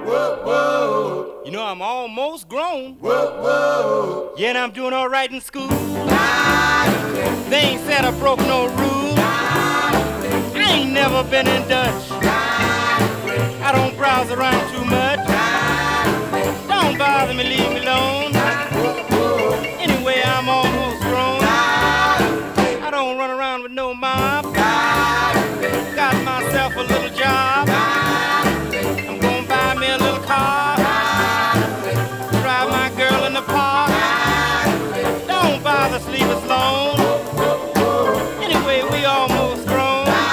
You know I'm almost grown. Yeah, and I'm doing all right in school. They ain't said I broke no rule. I ain't never been in Dutch. I don't browse around too much. Don't bother me, leave me alone. Anyway, I'm almost grown. I don't run around with no mob. Got myself a little job. I'm gonna buy me a little car. Drive my girl in the park. Don't bother, sleep us alone. Anyway, we almost grown.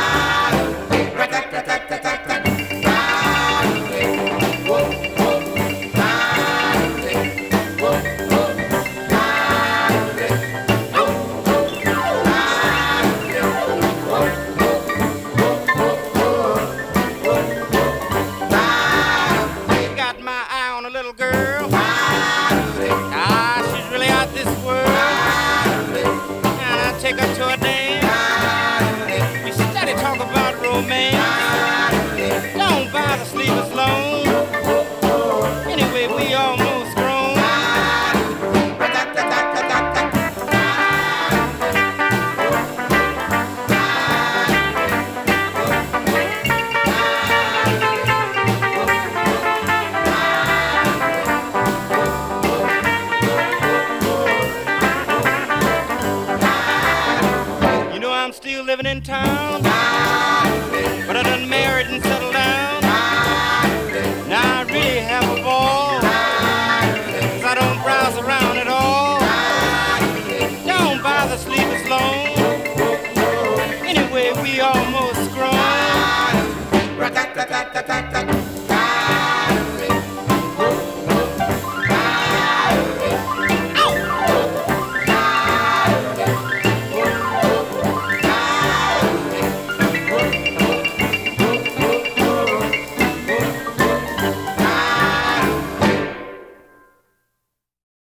Take her to a dance. We steady talk about romance. Don't bother, sleep us alone. Anyway, we almost grown. Still living in town.